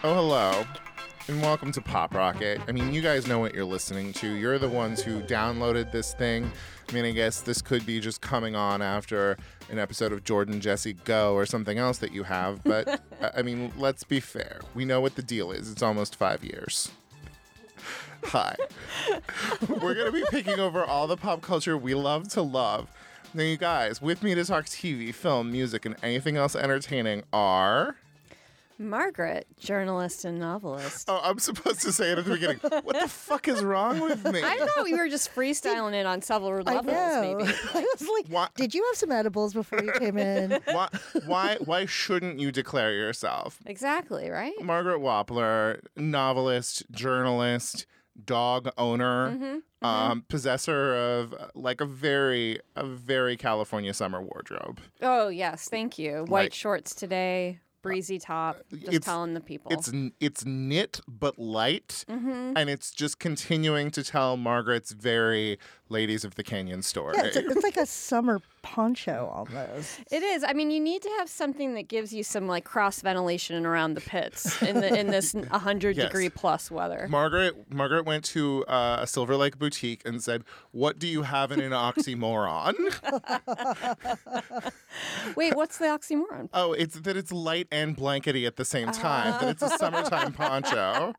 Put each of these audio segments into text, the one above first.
Oh, hello, and welcome to Pop Rocket. I mean, you guys know what you're listening to. You're the ones who downloaded this thing. I mean, I guess this could be just coming on after an episode of Jordan Jesse Go or something else that you have. But, I mean, let's be fair. We know what the deal is. It's almost 5 years. Hi. We're going to be picking over all the pop culture we love to love. Now, you guys, with me to talk TV, film, music, and anything else entertaining are... Margaret, journalist and novelist. Oh, I'm supposed to say it at the beginning. What the fuck is wrong with me? I thought we were just freestyling it on several levels, maybe. I was like, why? Did you have some edibles before you came in? Why shouldn't you declare yourself? Exactly, right? Margaret Wappler, novelist, journalist, dog owner, possessor of like a very California summer wardrobe. Oh, yes, thank you. White shorts today. Breezy top, just telling the people. It's knit but light, and it's just continuing to tell Margaret's very Ladies of the Canyon story. Yeah, it's like a summer poncho almost. It is. I mean, you need to have something that gives you some like cross ventilation around the pits in this 100-degree plus weather. Margaret went to a Silver Lake boutique and said, "What do you have in an oxymoron?" Wait, what's the oxymoron? Oh, it's that it's light and blankety at the same time. That it's a summertime poncho.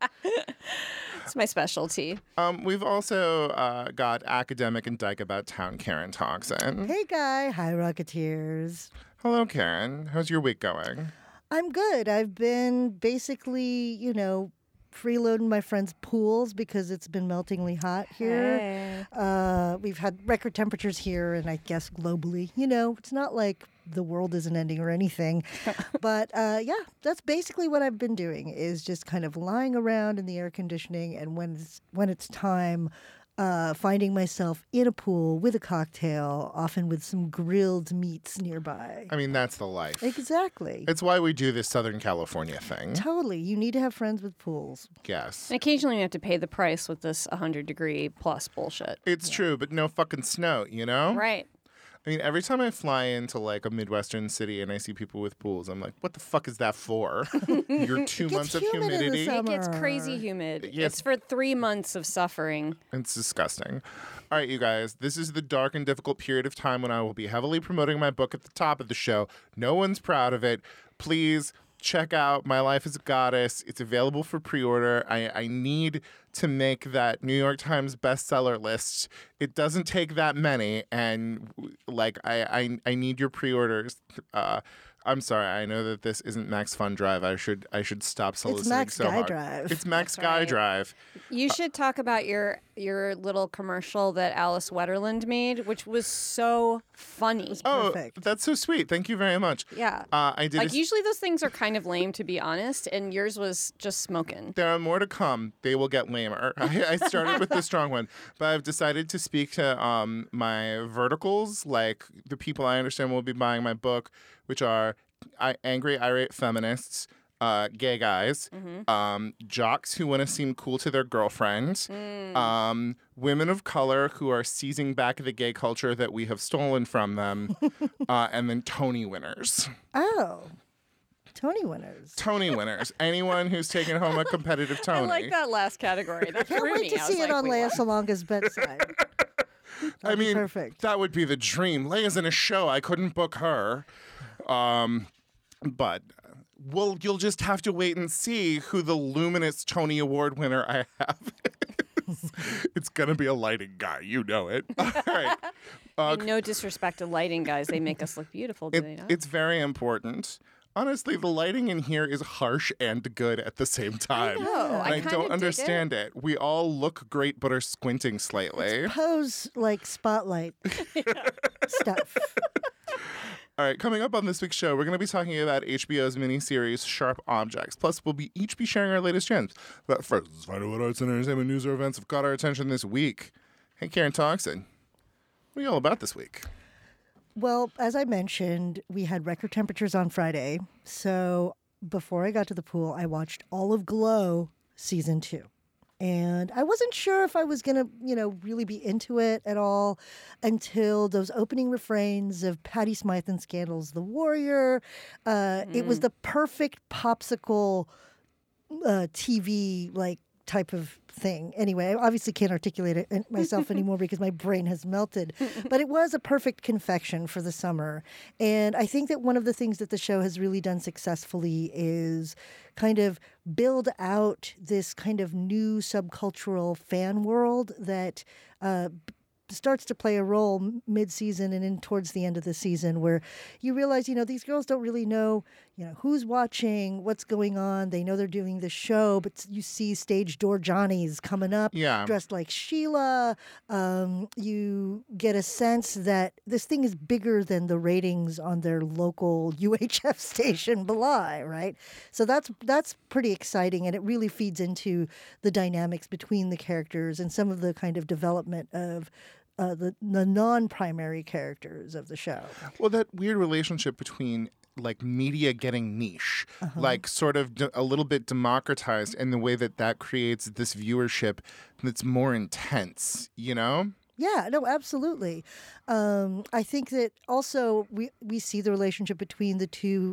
It's my specialty. We've also got academic and dyke about town Karen Toxin. Hey, Guy. Hi, Rocketeers. Hello, Karen. How's your week going? I'm good. I've been basically, freeloading my friends' pools because it's been meltingly hot here. Hey. We've had record temperatures here and I guess globally. It's not like the world isn't ending or anything. But that's basically what I've been doing is just kind of lying around in the air conditioning and when it's time, finding myself in a pool with a cocktail, often with some grilled meats nearby. I mean, that's the life. Exactly. It's why we do this Southern California thing. Totally. You need to have friends with pools. Yes. And occasionally you have to pay the price with this 100-degree plus bullshit. It's true, but no fucking snow, Right. I mean, every time I fly into like a Midwestern city and I see people with pools, I'm like, what the fuck is that for? Your 2 months of humid in the humidity? summer. It gets crazy humid. Yes. It's for 3 months of suffering. It's disgusting. All right, you guys, this is the dark and difficult period of time when I will be heavily promoting my book at the top of the show. No one's proud of it. Please check out My Life as a Goddess. It's available for pre-order. I need to make that New York Times bestseller list. It doesn't take that many, and I need your pre-orders. I'm sorry. I know that this isn't Max Fun Drive. I should stop soliciting It's Max so Guy hard. Drive. It's Max That's Guy right. Drive. You should talk about your little commercial that Alice Wetterland made, which was so funny. Oh, Perfect. that's so sweet. Thank you very much. Yeah. I did. Usually those things are kind of lame, to be honest, and yours was just smoking. There are more to come. They will get lamer. I started with the strong one, but I've decided to speak to my verticals, like the people I understand will be buying my book, which are angry, irate feminists, gay guys, jocks who want to seem cool to their girlfriends, women of color who are seizing back the gay culture that we have stolen from them, and then Tony winners. Oh. Tony winners. Tony winners. Anyone who's taken home a competitive Tony. I like that last category. That Can't threw wait me. to I was see it like, on wait, Lea what? Salonga's bedside. I mean, perfect. That would be the dream. Leia's in a show. I couldn't book her. But you'll just have to wait and see who the luminous Tony Award winner I have is. It's going to be a lighting guy. You know it. All right. I mean, no disrespect to lighting guys. They make us look beautiful, do they not? It's very important. Honestly, the lighting in here is harsh and good at the same time. I know. And I I kinda don't dig understand it. We all look great but are squinting slightly. Pose like spotlight stuff. All right, coming up on this week's show, we're going to be talking about HBO's miniseries Sharp Objects. Plus, we'll each be sharing our latest gems. But first, let's find out what arts and entertainment news or events have caught our attention this week. Hey, Karen Toxin, what are you all about this week? Well, as I mentioned, we had record temperatures on Friday. So before I got to the pool, I watched all of Glow season 2. And I wasn't sure if I was going to, really be into it at all until those opening refrains of Patti Smythe and Scandal's The Warrior. It was the perfect popsicle TV like type of thing. Anyway, I obviously can't articulate it myself anymore because my brain has melted. But it was a perfect confection for the summer. And I think that one of the things that the show has really done successfully is kind of build out this kind of new subcultural fan world that starts to play a role mid-season and in towards the end of the season, where you realize, these girls don't really know, who's watching, what's going on. They know they're doing the show, but you see stage door Johnnies coming up dressed like Sheila. You get a sense that this thing is bigger than the ratings on their local UHF station, Belay, right? So that's pretty exciting, and it really feeds into the dynamics between the characters and some of the kind of development of the non-primary characters of the show. Well, that weird relationship between like media getting niche, like sort of a little bit democratized in the way that creates this viewership that's more intense, Yeah, no, absolutely. I think that also we see the relationship between the two,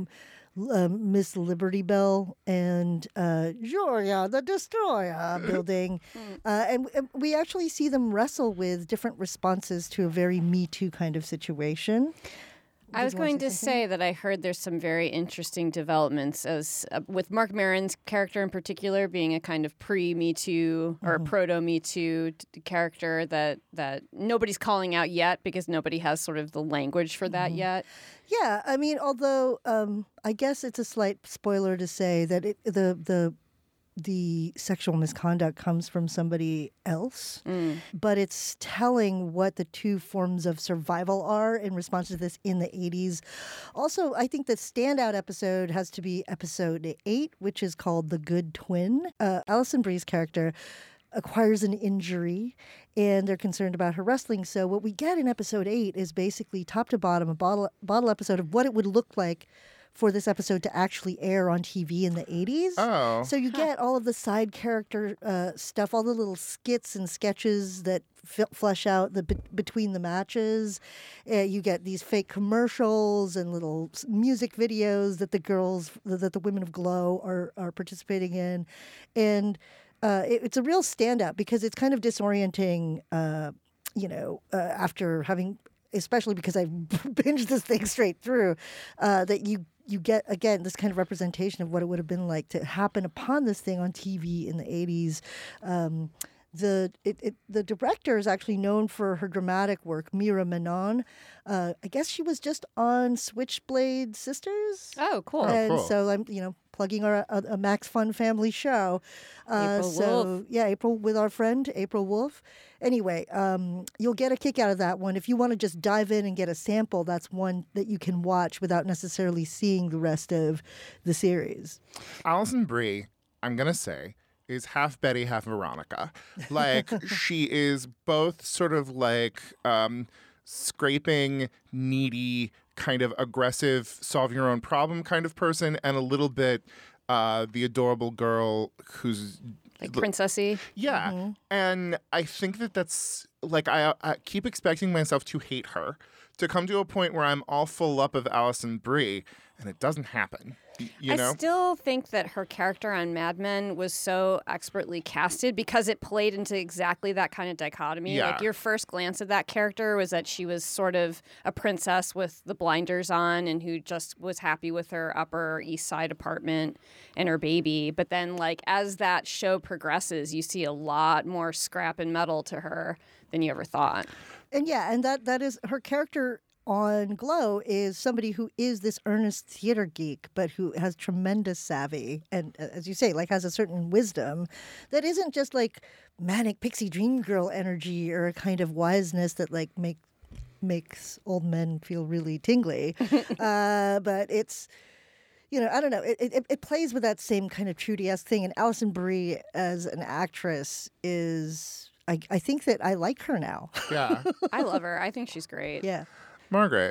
Miss Liberty Bell and Joria the Destroyer building. And we actually see them wrestle with different responses to a very Me Too kind of situation. I was going to say that I heard there's some very interesting developments as with Mark Maron's character in particular being a kind of pre-Me Too or proto-Me Too character that nobody's calling out yet because nobody has sort of the language for that yet. Yeah, I mean, although I guess it's a slight spoiler to say that the sexual misconduct comes from somebody else, but it's telling what the two forms of survival are in response to this in the 80s. Also, I think the standout episode has to be episode 8, which is called The Good Twin. Alison Brie's character acquires an injury, and they're concerned about her wrestling. So what we get in episode 8 is basically top to bottom a bottle episode of what it would look like for this episode to actually air on TV in the 80s. Oh. So you get all of the side character stuff, all the little skits and sketches that flesh out between the matches. You get these fake commercials and little music videos that the women of Glow are participating in. And it's a real standout because it's kind of disorienting, after having, especially because I binged this thing straight through, that you get, again, this kind of representation of what it would have been like to happen upon this thing on TV in the 80s. The director is actually known for her dramatic work, Mira Menon. I guess she was just on Switchblade Sisters. Oh, cool. And cool. so I'm, plugging a Max Fun family show. April Wolf. Yeah, April with our friend, April Wolf. Anyway, you'll get a kick out of that one. If you want to just dive in and get a sample, that's one that you can watch without necessarily seeing the rest of the series. Alison Brie, I'm going to say, is half Betty, half Veronica. Like, she is both sort of like scraping, needy, kind of aggressive, solve your own problem kind of person, and a little bit the adorable girl who's like princessy. Yeah. And I think that's like, I keep expecting myself to hate her, to come to a point where I'm all full up of Alison Brie, and it doesn't happen. I still think that her character on Mad Men was so expertly casted because it played into exactly that kind of dichotomy. Yeah. Like, your first glance at that character was that she was sort of a princess with the blinders on and who just was happy with her Upper East Side apartment and her baby. But then, like, as that show progresses, you see a lot more scrap and metal to her than you ever thought. And yeah, and that is her character on Glow is somebody who is this earnest theater geek, but who has tremendous savvy and, as you say, like has a certain wisdom that isn't just like manic pixie dream girl energy or a kind of wiseness that like makes old men feel really tingly. But it's, I don't know. It plays with that same kind of Trudy-esque thing. And Alison Brie as an actress is, I think that I like her now. Yeah. I love her. I think she's great. Yeah. Margaret.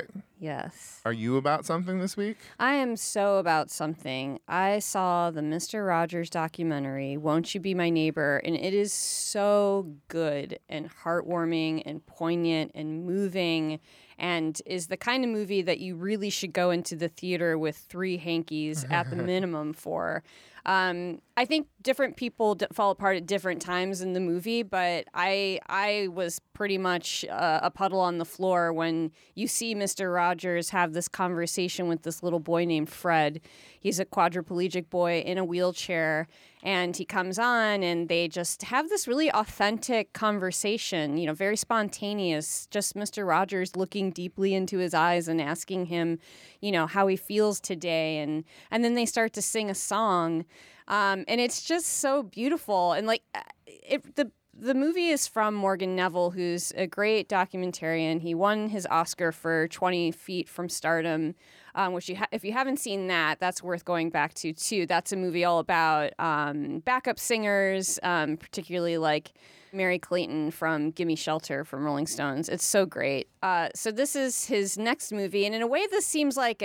Yes. Are you about something this week? I am so about something. I saw the Mr. Rogers documentary, Won't You Be My Neighbor, and it is so good and heartwarming and poignant and moving, and is the kind of movie that you really should go into the theater with 3 hankies at the minimum for. I think different people fall apart at different times in the movie, but I was pretty much a puddle on the floor when you see Mr. Rogers have this conversation with this little boy named Fred. He's a quadriplegic boy in a wheelchair, and he comes on and they just have this really authentic conversation, you know, very spontaneous, just Mr. Rogers looking deeply into his eyes and asking him, you know, how he feels today. And then they start to sing a song. And it's just so beautiful. And like the movie is from Morgan Neville, who's a great documentarian. He won his Oscar for 20 Feet from Stardom, which if you haven't seen that, that's worth going back to too. That's a movie all about backup singers, particularly like Mary Clayton from Gimme Shelter from Rolling Stones. It's so great. So this is his next movie, and in a way, this seems like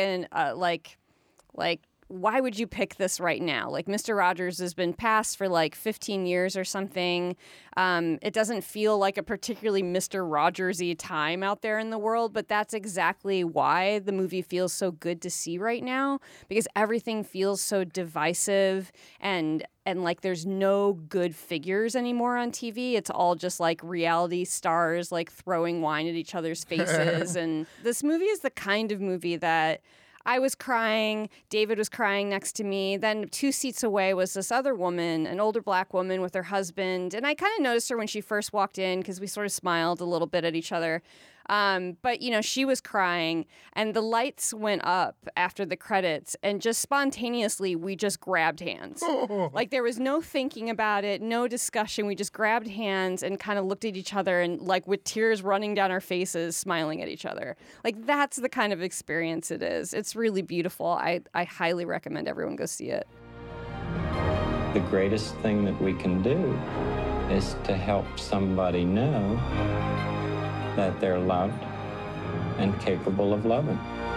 why would you pick this right now? Like, Mr. Rogers has been passed for like 15 years or something. It doesn't feel like a particularly Mr. Rogers-y time out there in the world, but that's exactly why the movie feels so good to see right now, because everything feels so divisive and like there's no good figures anymore on TV. It's all just like reality stars like throwing wine at each other's faces. And this movie is the kind of movie that I was crying, David was crying next to me. Then 2 seats away was this other woman, an older black woman with her husband. And I kind of noticed her when she first walked in because we sort of smiled a little bit at each other. But, you know, she was crying and the lights went up after the credits and just spontaneously we just grabbed hands. Like there was no thinking about it, no discussion. We just grabbed hands and kind of looked at each other and like with tears running down our faces, smiling at each other. Like that's the kind of experience it is. It's really beautiful. I highly recommend everyone go see it. The greatest thing that we can do is to help somebody know that they're loved and capable of loving.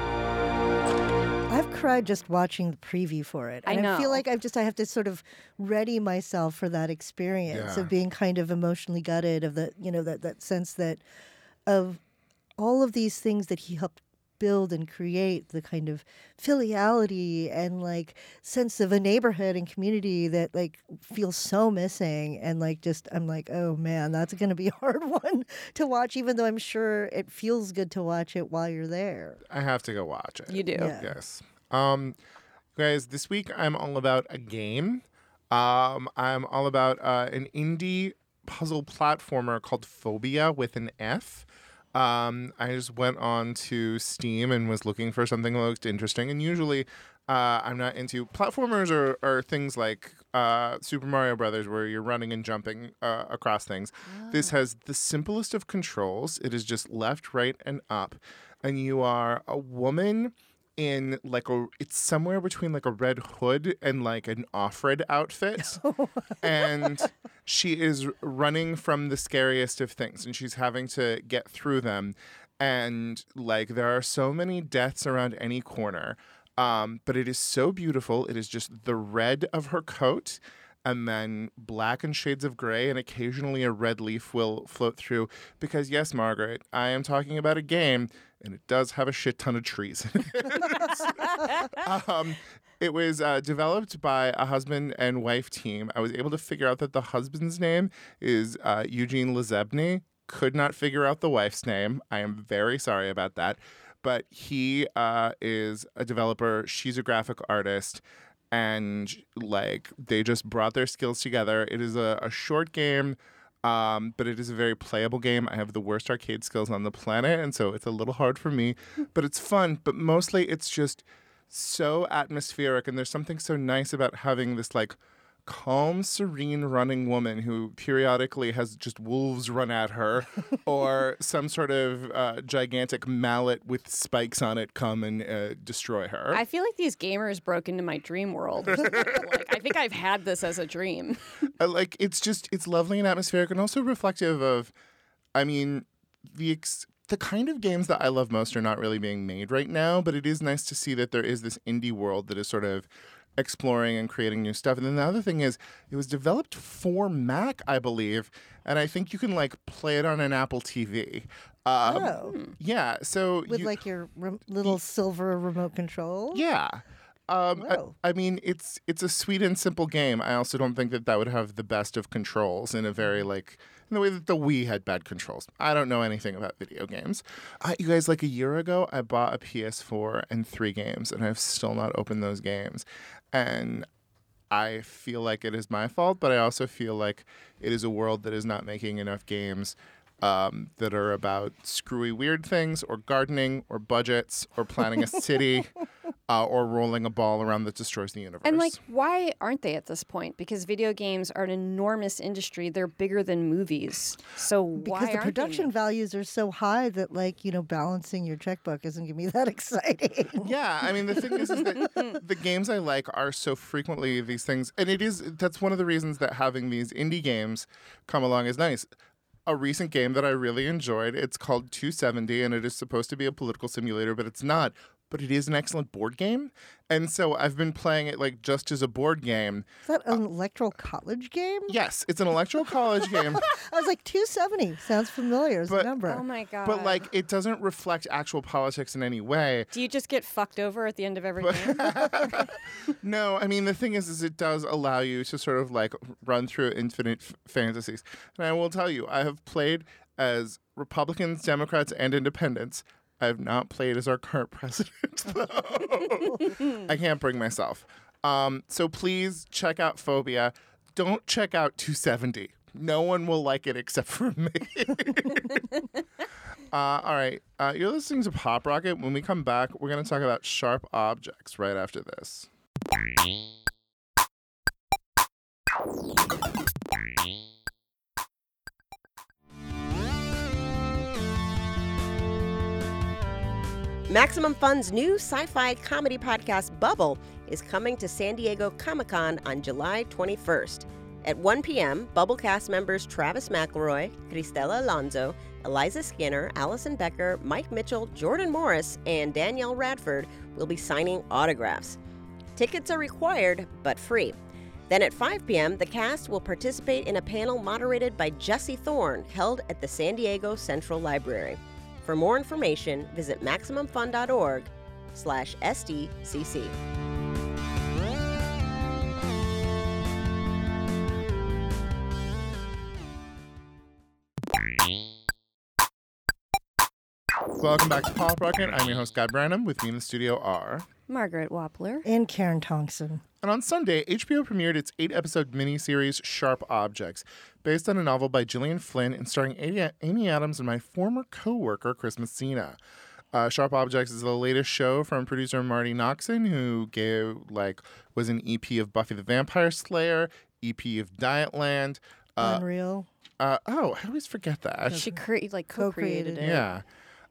I've cried just watching the preview for it. And I feel like I have to sort of ready myself for that experience of being kind of emotionally gutted of the, you know, that sense that of all of these things that he helped build and create, the kind of filiality and like sense of a neighborhood and community that like feels so missing. And like just I'm like, oh man, that's going to be a hard one to watch, even though I'm sure it feels good to watch it while you're there. I have to go watch it. You do. Yeah. Yes. Guys, this week I'm all about a game. I'm all about an indie puzzle platformer called Phobia with an F. I just went on to Steam and was looking for something that looked interesting. And usually I'm not into platformers or things like Super Mario Brothers where you're running and jumping across things. This has the simplest of controls. It is just left, right, and up. And you are a woman in like it's somewhere between like a Red Hood and like an Offred outfit. And she is running from the scariest of things and she's having to get through them. And like there are so many deaths around any corner. But it is so beautiful. It is just the red of her coat and then black and shades of gray, and occasionally a red leaf will float through. Because yes, Margaret, I am talking about a game, and it does have a shit ton of trees in it. It was developed by a husband and wife team. I was able to figure out that the husband's name is Eugene Lezebny. Could not figure out the wife's name. I am very sorry about that. But he is a developer. She's a graphic artist. And like they just brought their skills together. It is a short game, but it is a very playable game. I have the worst arcade skills on the planet, and so it's a little hard for me. But it's fun. But mostly it's just so atmospheric, and there's something so nice about having this like calm, serene running woman who periodically has just wolves run at her or some sort of gigantic mallet with spikes on it come and destroy her. I feel like these gamers broke into my dream world. Like, I think I've had this as a dream. It's lovely and atmospheric and also reflective of, I mean, the kind of games that I love most are not really being made right now, but it is nice to see that there is this indie world that is sort of exploring and creating new stuff. And then the other thing is it was developed for Mac, I believe, and I think you can like play it on an Apple TV. Yeah, so with like your little silver remote control. Yeah. I mean, it's a sweet and simple game. I also don't think that would have the best of controls in a very like in the way that the Wii had bad controls. I don't know anything about video games. You guys, like a year ago, I bought a PS4 and 3 games, and I've still not opened those games. And I feel like it is my fault, but I also feel like it is a world that is not making enough games that are about screwy weird things or gardening or budgets or planning a city or rolling a ball around that destroys the universe. And like, why aren't they at this point? Because video games are an enormous industry. They're bigger than movies. So why because the aren't production they? values are so high that like, you know, balancing your checkbook isn't going to be that exciting. Yeah, I mean, the thing is that the games I like are so frequently these things. And that's one of the reasons that having these indie games come along is nice. A recent game that I really enjoyed, it's called 270, and it is supposed to be a political simulator, but it's not. But it is an excellent board game. And so I've been playing it like just as a board game. Is that an electoral college game? Yes, it's an electoral college game. I was like, 270 sounds familiar as a number. Oh my God. But like it doesn't reflect actual politics in any way. Do you just get fucked over at the end of every game? No, I mean the thing is it does allow you to sort of like run through infinite fantasies. And I will tell you, I have played as Republicans, Democrats, and Independents. I have not played as our current president, though. I can't bring myself. So please check out Phobia. Don't check out 270. No one will like it except for me. All right. You're listening to Pop Rocket. When we come back, we're going to talk about sharp objects right after this. Maximum Fun's new sci-fi comedy podcast, Bubble, is coming to San Diego Comic-Con on July 21st. At 1 p.m., Bubble cast members Travis McElroy, Cristela Alonso, Eliza Skinner, Allison Becker, Mike Mitchell, Jordan Morris, and Danielle Radford will be signing autographs. Tickets are required, but free. Then at 5 p.m., the cast will participate in a panel moderated by Jesse Thorne, held at the San Diego Central Library. For more information, visit MaximumFun.org/SDCC. Welcome back to Pop Rocket. I'm your host, Guy Branum. With me in the studio are Margaret Wappler. And Karen Thompson. And on Sunday, HBO premiered its 8-episode miniseries Sharp Objects, based on a novel by Gillian Flynn and starring Amy Adams and my former co-worker, Chris Messina. Sharp Objects is the latest show from producer Marty Noxon, who was an EP of Buffy the Vampire Slayer, EP of Dietland. Unreal. I always forget that. She co-created it. Yeah.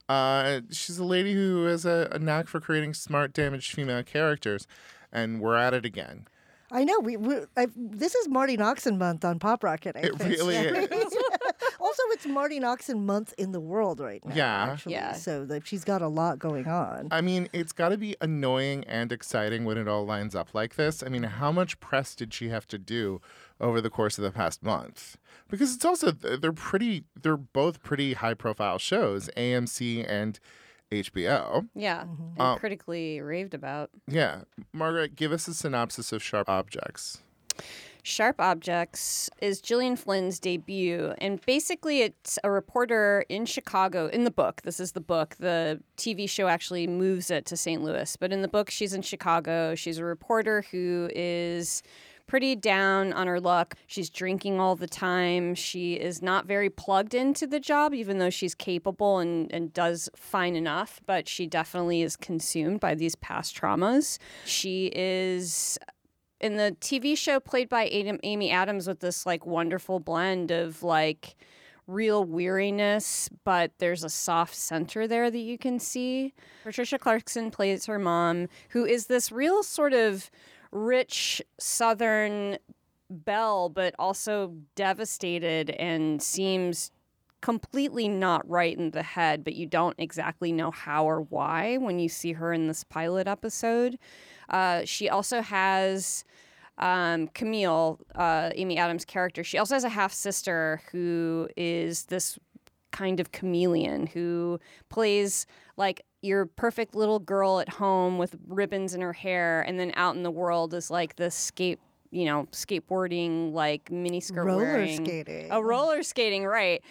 She's a lady who has a knack for creating smart, damaged female characters, and we're at it again. I know. This is Marty Noxon month on Pop Rocket. I It think. really is. Also, it's Marty Noxon month in the world right now. Yeah. Actually. Yeah. So she's got a lot going on. I mean, it's got to be annoying and exciting when it all lines up like this. I mean, how much press did she have to do over the course of the past month? Because it's also they're both pretty high-profile shows, AMC and HBO. Yeah, and critically raved about. Yeah. Margaret, give us a synopsis of Sharp Objects. Sharp Objects is Gillian Flynn's debut, and basically it's a reporter in Chicago. In the book, this is the book. The TV show actually moves it to St. Louis, but in the book, she's in Chicago. She's a reporter who is pretty down on her luck. She's drinking all the time. She is not very plugged into the job, even though she's capable and does fine enough, but she definitely is consumed by these past traumas. She is in the TV show played by Amy Adams with this like wonderful blend of like real weariness, but there's a soft center there that you can see. Patricia Clarkson plays her mom, who is this real sort of rich Southern belle, but also devastated and seems completely not right in the head, but you don't exactly know how or why when you see her in this pilot episode. She also has Camille, Amy Adams' character. She also has a half sister who is this kind of chameleon who plays like your perfect little girl at home with ribbons in her hair, and then out in the world is like this skateboarding, like miniskirt wearing. Roller skating, right.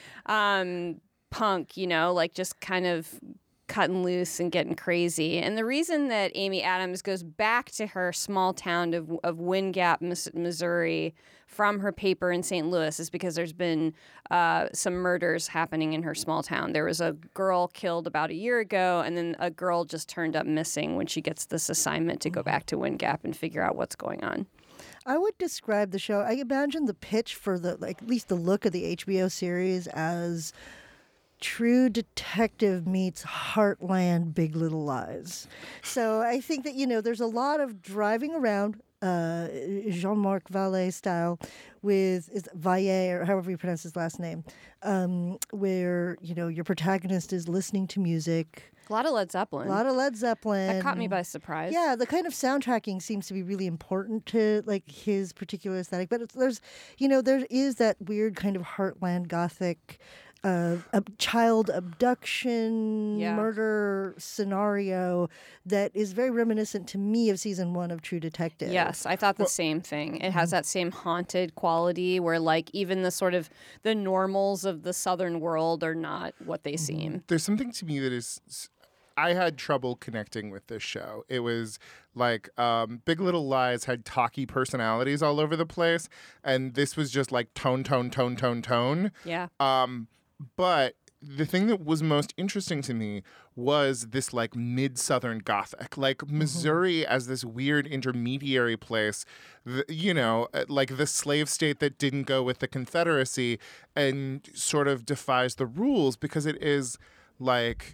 Punk, like just kind of cutting loose and getting crazy. And the reason that Amy Adams goes back to her small town of Wind Gap, Missouri, from her paper in St. Louis is because there's been some murders happening in her small town. There was a girl killed about a year ago, and then a girl just turned up missing when she gets this assignment to go back to Wind Gap and figure out what's going on. I would describe the show, I imagine the pitch for at least the look of the HBO series as True Detective meets Heartland Big Little Lies. So I think that, there's a lot of driving around, Jean-Marc Vallée style, with Vallée, or however you pronounce his last name, where, your protagonist is listening to music. A lot of Led Zeppelin. That caught me by surprise. Yeah, the kind of soundtracking seems to be really important to his particular aesthetic. But there is that weird kind of heartland gothic a child abduction murder scenario that is very reminiscent to me of season 1 of True Detective. Yes, I thought the same thing. It has that same haunted quality where even the sort of the normals of the southern world are not what they seem. There's something to me that is... I had trouble connecting with this show. It was like Big Little Lies had talky personalities all over the place, and this was just like tone. Yeah. But the thing that was most interesting to me was this like mid-Southern Gothic, like Missouri as this weird intermediary place, like the slave state that didn't go with the Confederacy and sort of defies the rules because it is like,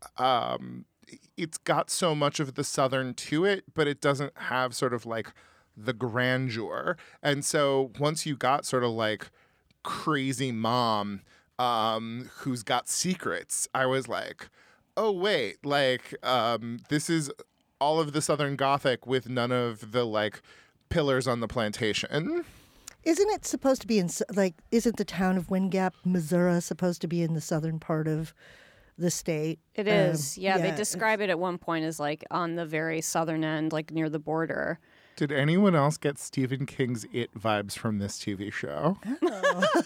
it's got so much of the Southern to it, but it doesn't have sort of like the grandeur. And so once you got sort of like crazy mom, who's got secrets, I was like, oh, wait, this is all of the Southern Gothic with none of the, pillars on the plantation. Isn't it supposed to be isn't the town of Wind Gap, Missouri, supposed to be in the southern part of the state? It is. They describe it at one point as, on the very southern end, near the border. Did anyone else get Stephen King's It vibes from this TV show? Oh.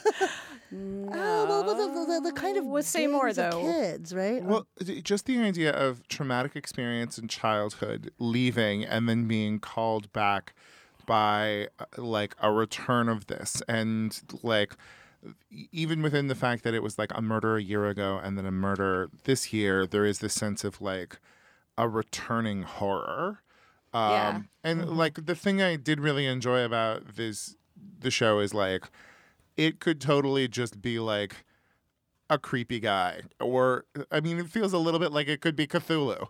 No. The kind of we'll say more though. Kids, right? Well, just the idea of traumatic experience in childhood, leaving and then being called back by a return of this, and even within the fact that it was a murder a year ago and then a murder this year, there is this sense of a returning horror. And the thing I did really enjoy about the show is it could totally just be a creepy guy, or it feels a little bit like it could be Cthulhu,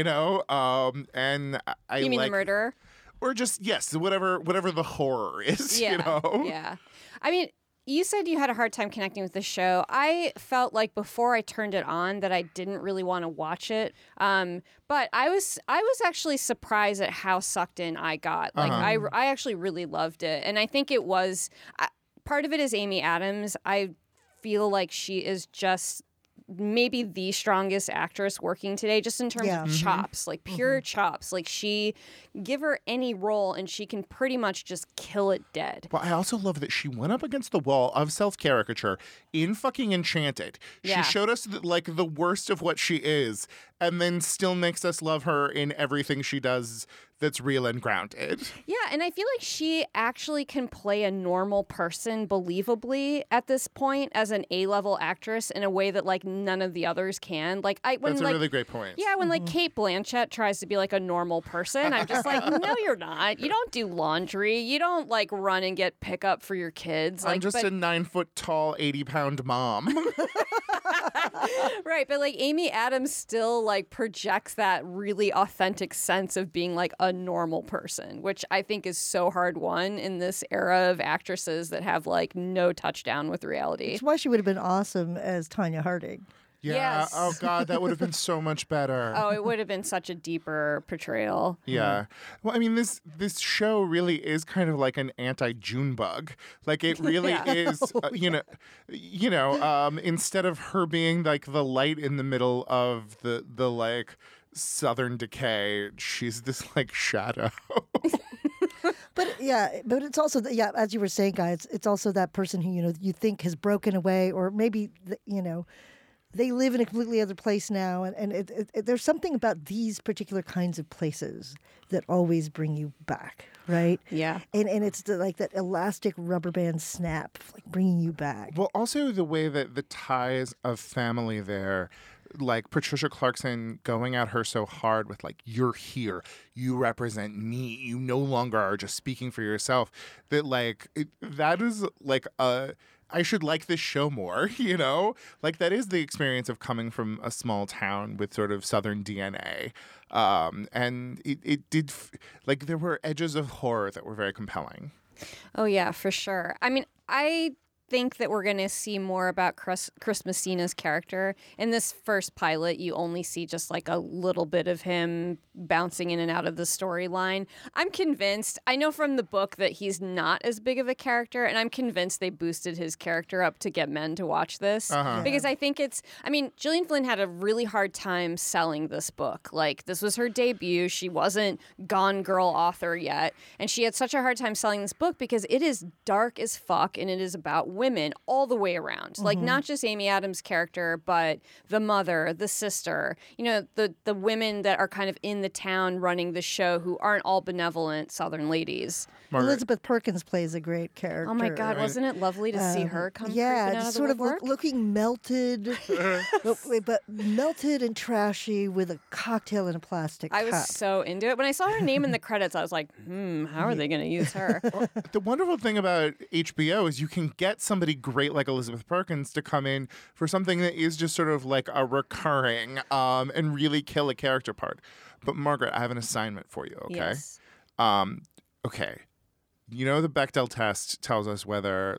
and I You mean the murderer? Or just whatever the horror is, Yeah. You said you had a hard time connecting with the show. I felt like before I turned it on that I didn't really want to watch it. But I was actually surprised at how sucked in I got. I actually really loved it. And I think it was part of it is Amy Adams. I feel like she is just maybe the strongest actress working today, just in terms of chops, pure chops. She give her any role and she can pretty much just kill it dead. Well, I also love that she went up against the wall of self-caricature in fucking Enchanted. Yeah. She showed us the worst of what she is, and then still makes us love her in everything she does that's real and grounded. Yeah, and I feel like she actually can play a normal person believably at this point as an A-level actress in a way that none of the others can. That's a really great point. Yeah, when Cate Blanchett tries to be a normal person, I'm just no, you're not. You don't do laundry. You don't run and get pickup for your kids. I'm just a 9-foot tall, 80-pound mom. Right, but Amy Adams still like projects that really authentic sense of being like a normal person, which I think is so hard won in this era of actresses that have like no touchdown with reality. That's why she would have been awesome as Tanya Harding. Yeah. Yes. Oh God, that would have been so much better. Oh, it would have been such a deeper portrayal. Yeah. Well, I mean, this show really is kind of like an anti-Junebug. Like it really is. Instead of her being like the light in the middle of the like Southern decay, she's this like shadow. But it's also as you were saying, guys, it's also that person who you think has broken away, or maybe they live in a completely other place now, and there's something about these particular kinds of places that always bring you back, right? Yeah. And it's like that elastic rubber band snap, like bringing you back. Well, also the way that the ties of family there, like Patricia Clarkson going at her so hard with like, you're here, you represent me, you no longer are just speaking for yourself, that like that is like I should like this show more, Like that is the experience of coming from a small town with sort of Southern DNA. And it did, like there were edges of horror that were very compelling. Oh, yeah, for sure. I mean, I think that we're going to see more about Chris Messina's character. In this first pilot, you only see just like a little bit of him bouncing in and out of the storyline. I'm convinced, I know from the book that he's not as big of a character, and I'm convinced they boosted his character up to get men to watch this. Because I think Gillian Flynn had a really hard time selling this book. Like, this was her debut. She wasn't Gone Girl author yet. And she had such a hard time selling this book because it is dark as fuck, and it is about women all the way around. Like, not just Amy Adams' character, but the mother, the sister, the women that are kind of in the town running the show who aren't all benevolent Southern ladies. Margaret. Elizabeth Perkins plays a great character. Oh my God, wasn't it lovely to see her come creeping out just of the sort of woodwork? looking melted, but melted and trashy with a cocktail in a plastic cup. I was so into it. When I saw her name in the credits, I was like, how are they going to use her? The wonderful thing about HBO is you can get somebody great like Elizabeth Perkins to come in for something that is just sort of like a recurring and really kill a character part. But Margaret, I have an assignment for you, okay? Yes. Okay. The Bechdel test tells us whether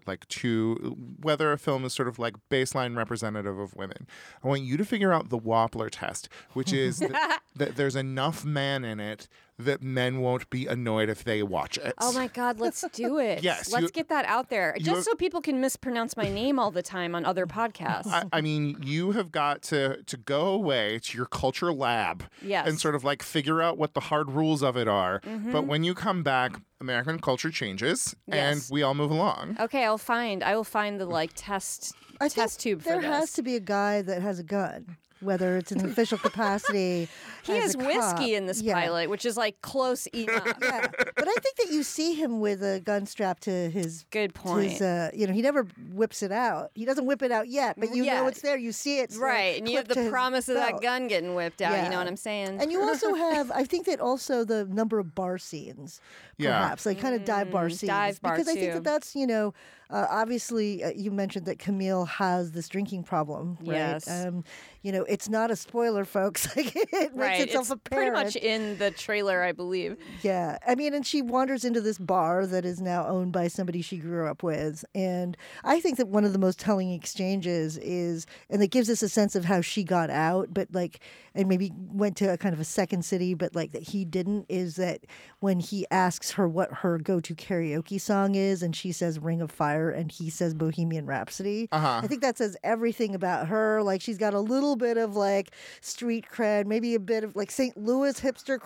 a film is sort of like baseline representative of women. I want you to figure out the Wappler test, which is that there's enough man in it that men won't be annoyed if they watch it. Oh my God, let's do it. Yes, Let's get that out there. Just so people can mispronounce my name all the time on other podcasts. I mean, you have got to go away to your culture lab and sort of like figure out what the hard rules of it are. But when you come back, American culture changes and we all move along. Okay, I will find the test tube for this. There has to be a guy that has a gun, whether it's in an official capacity. He has whiskey in this pilot, which is like close enough. Yeah, but I think that you see him with a gun strapped to his. Good point. He never whips it out. He doesn't whip it out yet, but you know it's there. You see it. Right, and you have the promise of that gun getting whipped out. You know what I'm saying? And you also have, I think that also the number of bar scenes, perhaps, like kind of dive bar scenes. Dive bar, because I think that's, obviously you mentioned that Camille has this drinking problem, right? Yes. It's not a spoiler, folks. It makes itself apparent. Pretty much in the trailer, I believe. Yeah. I mean, and she wanders into this bar that is now owned by somebody she grew up with. And I think that one of the most telling exchanges is, and it gives us a sense of how she got out, but and maybe went to a kind of a second city, but that he didn't, is that when he asks her what her go-to karaoke song is, and she says Ring of Fire, and he says Bohemian Rhapsody. I think that says everything about her. Like, she's got a little bit of street cred, maybe a bit of St. Louis hipster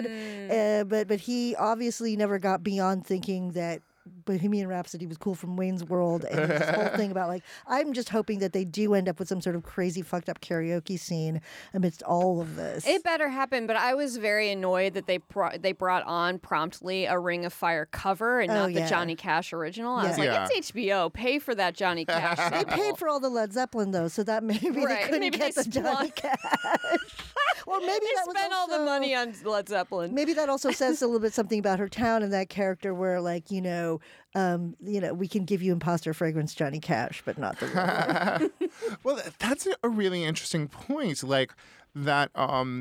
cred, but he obviously never got beyond thinking that Bohemian Rhapsody was cool from Wayne's World, and this whole thing about I'm just hoping that they do end up with some sort of crazy fucked up karaoke scene amidst all of this. It better happen, but I was very annoyed that they brought on promptly a Ring of Fire cover and not the Johnny Cash original. I was like, it's HBO, pay for that Johnny Cash. They paid for all the Led Zeppelin though, so that maybe they couldn't get the Johnny Cash. Or maybe they spent all the money on Led Zeppelin. Maybe that also says a little bit something about her town and that character, where we can give you Imposter Fragrance Johnny Cash, but not the real one. Well, that's a really interesting point. that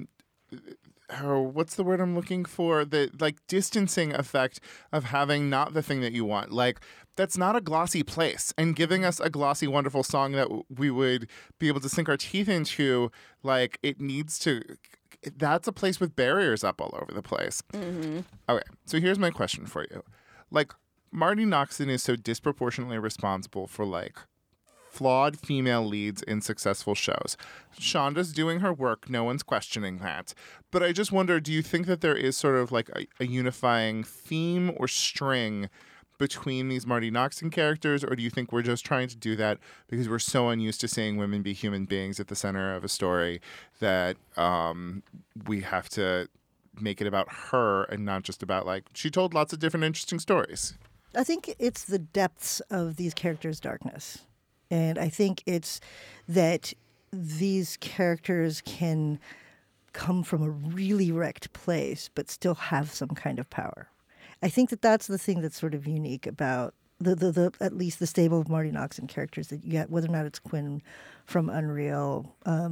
what's the word I'm looking for? The like distancing effect of having not the thing that you want. Like that's not a glossy place, and giving us a glossy, wonderful song that we would be able to sink our teeth into. Like it needs to. That's a place with barriers up all over the place. Mm-hmm. Okay, so here's my question for you. Like Marti Noxon is so disproportionately responsible for like flawed female leads in successful shows. Shonda's doing her work. No one's questioning that. But I just wonder, do you think that there is sort of like a unifying theme or string between these Marti Noxon characters, or do you think we're just trying to do that because we're so unused to seeing women be human beings at the center of a story that we have to make it about her and not just about like she told lots of different interesting stories? I think it's the depths of these characters' darkness. And I think it's that these characters can come from a really wrecked place but still have some kind of power. I think that that's the thing that's sort of unique about the at least the stable of Marti Noxon characters that you get, whether or not it's Quinn from Unreal,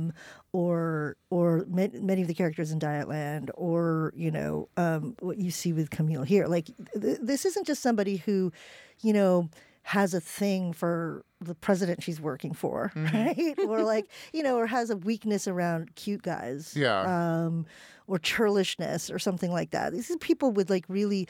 or many of the characters in Dietland, or what you see with Camille here. Like this isn't just somebody who, has a thing for the president she's working for, right? Or like, or has a weakness around cute guys, or churlishness or something like that. These are people with like really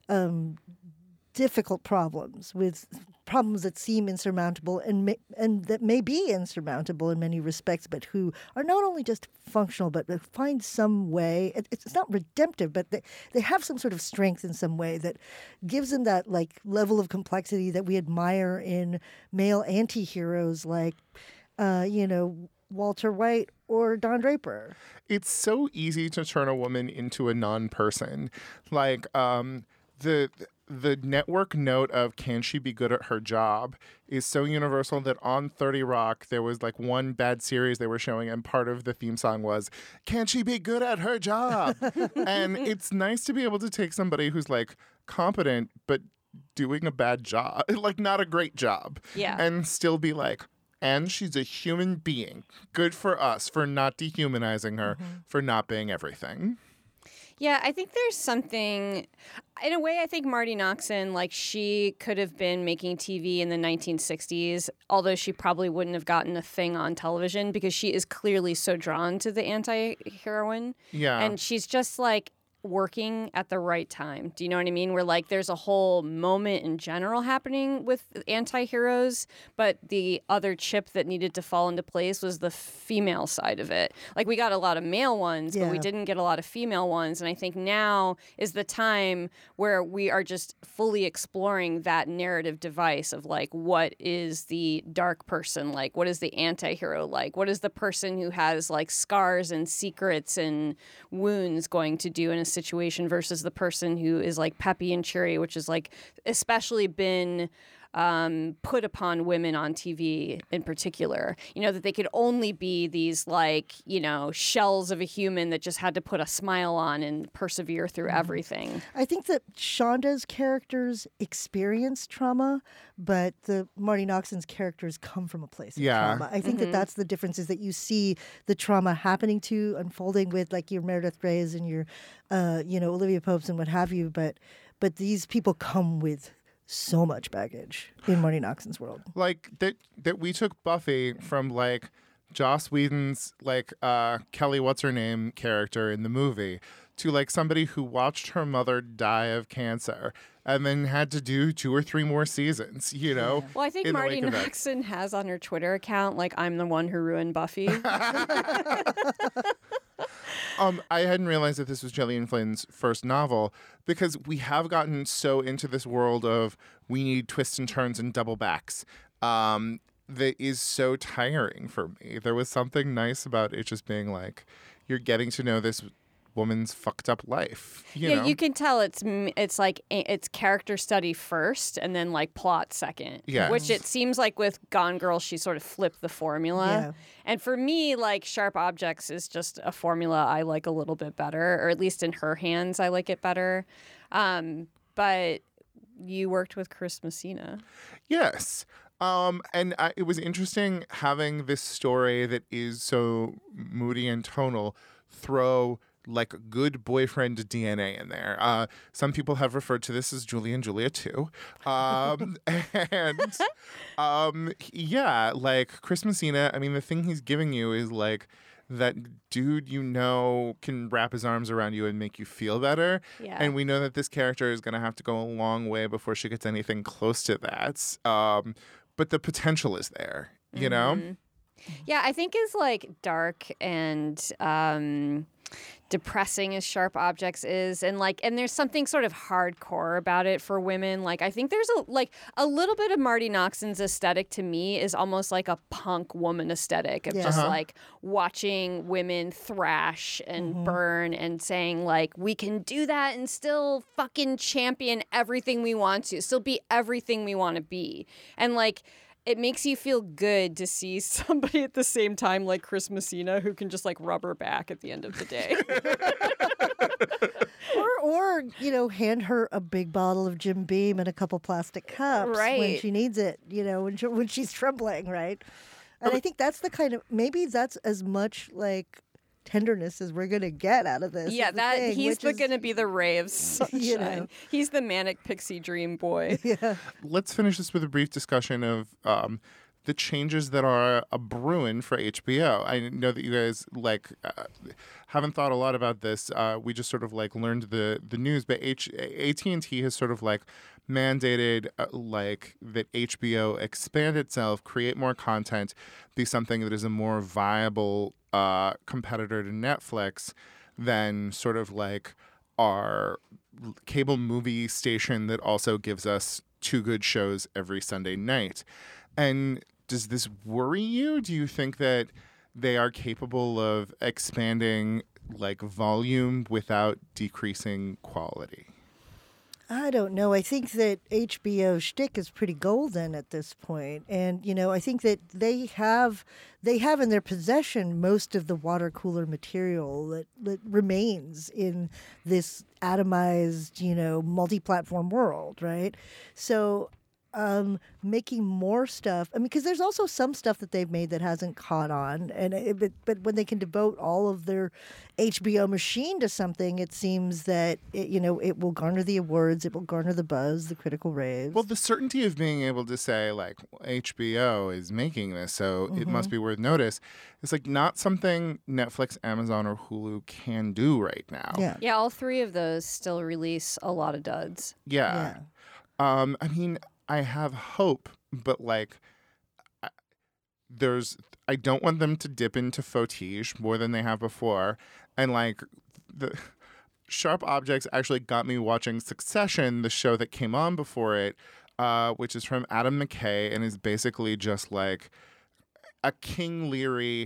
difficult problems, with problems that seem insurmountable and that may be insurmountable in many respects, but who are not only just functional, but find some way. It's not redemptive, but they have some sort of strength in some way that gives them that like level of complexity that we admire in male anti-heroes like, Walter White or Don Draper. It's so easy to turn a woman into a non-person. Like, the network note of can she be good at her job is so universal that on 30 Rock, there was like one bad series they were showing and part of the theme song was, can she be good at her job? And it's nice to be able to take somebody who's like competent, but doing a bad job, like not a great job. Yeah. And still be like, and she's a human being. Good for us for not dehumanizing her, for not being everything. Yeah, I think there's something, in a way, I think Marti Noxon, like she could have been making TV in the 1960s, although she probably wouldn't have gotten a thing on television because she is clearly so drawn to the anti-heroine. Yeah. And she's just like working at the right time. Do you know what I mean? Where like there's a whole moment in general happening with anti-heroes, but the other chip that needed to fall into place was the female side of it. Like we got a lot of male ones, but we didn't get a lot of female ones. And I think now is the time where we are just fully exploring that narrative device of like, what is the dark person like? What is the anti-hero like? What is the person who has like scars and secrets and wounds going to do in a situation versus the person who is like peppy and cheery, which is like especially been put upon women on TV in particular, that they could only be these like, shells of a human that just had to put a smile on and persevere through everything. I think that Shonda's characters experience trauma, but the Marti Noxon's characters come from a place of trauma. I think that that's the difference, is that you see the trauma happening to unfolding with like your Meredith Greys and your, Olivia Popes and what have you. But these people come with so much baggage in Marti Noxon's world. Like that we took Buffy from like Joss Whedon's like Kelly what's-her-name character in the movie to like somebody who watched her mother die of cancer and then had to do 2 or 3 more seasons, Well, I think Marti Noxon has on her Twitter account, like, I'm the one who ruined Buffy. I hadn't realized that this was Gillian Flynn's first novel because we have gotten so into this world of we need twists and turns and double backs that is so tiring for me. There was something nice about it just being like, you're getting to know this woman's fucked up life. You know? You can tell it's like it's character study first and then like plot second. Yes. Which it seems like with Gone Girl, she sort of flipped the formula. Yeah. And for me, like Sharp Objects is just a formula I like a little bit better, or at least in her hands, I like it better. But you worked with Chris Messina. Yes. It was interesting having this story that is so moody and tonal throw like good boyfriend DNA in there. Some people have referred to this as Julie and Julia too. Yeah, like Chris Messina, I mean, the thing he's giving you is like that dude can wrap his arms around you and make you feel better. Yeah. And we know that this character is going to have to go a long way before she gets anything close to that. But the potential is there, you know? Yeah, I think as like dark and depressing as Sharp Objects is, and there's something sort of hardcore about it for women. Like I think there's a little bit of Marty Noxon's aesthetic to me is almost like a punk woman aesthetic of just like watching women thrash and burn and saying like we can do that and still fucking champion everything we want to, still be everything we want to be. And like it makes you feel good to see somebody at the same time like Chris Messina who can just like rub her back at the end of the day. or hand her a big bottle of Jim Beam and a couple plastic cups when she needs it, when she's trembling, right? And I think that's the kind of, maybe that's as much like tenderness as we're gonna get out of this. Yeah, he's gonna be the ray of sunshine. He's the manic pixie dream boy. Yeah. Let's finish this with a brief discussion of the changes that are brewing for HBO. I know that you guys haven't thought a lot about this. We just sort of learned the news, but AT&T has sort of mandated that HBO expand itself, create more content, be something that is a more viable competitor to Netflix than sort of our cable movie station that also gives us 2 good shows every Sunday night. And does this worry you? Do you think that they are capable of expanding volume without decreasing quality? I don't know. I think that HBO shtick is pretty golden at this point. And, I think that they have in their possession most of the water cooler material that remains in this atomized, multi-platform world, right? So making more stuff. I mean, because there's also some stuff that they've made that hasn't caught on, but when they can devote all of their HBO machine to something, it seems that it will garner the awards, it will garner the buzz, the critical raves. Well, the certainty of being able to say HBO is making this, so it must be worth notice. It's not something Netflix, Amazon, or Hulu can do right now. Yeah, all 3 of those still release a lot of duds. Yeah. I mean, I have hope, but I don't want them to dip into footage more than they have before. And the Sharp Objects actually got me watching Succession, the show that came on before it, which is from Adam McKay and is basically just a King Leary